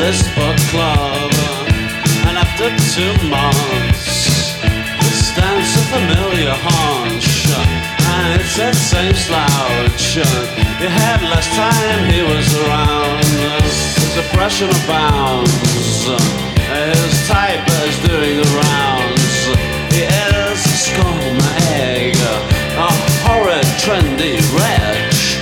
this book club, and after 2 months, it stands a familiar haunch, and it said same slouch. You had less time he was around, his depression abounds, his type is doing the rounds. He is a scum egg, a horrid trendy wretch.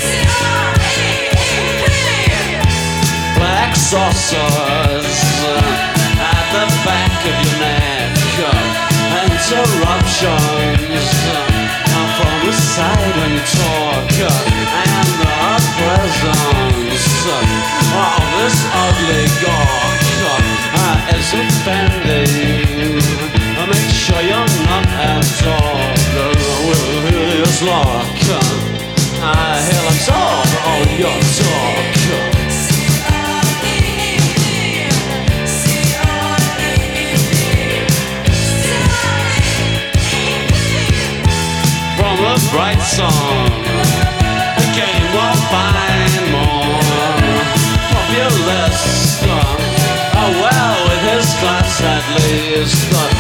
Black saucers at the back of your neck, interruptions from the side when you talk, and the presence of this ugly gawk is offending. Make sure you're not absorbed with his luck. He'll absorb all your talk. From the bright song, the game will find more populist. Oh well, with his class at least.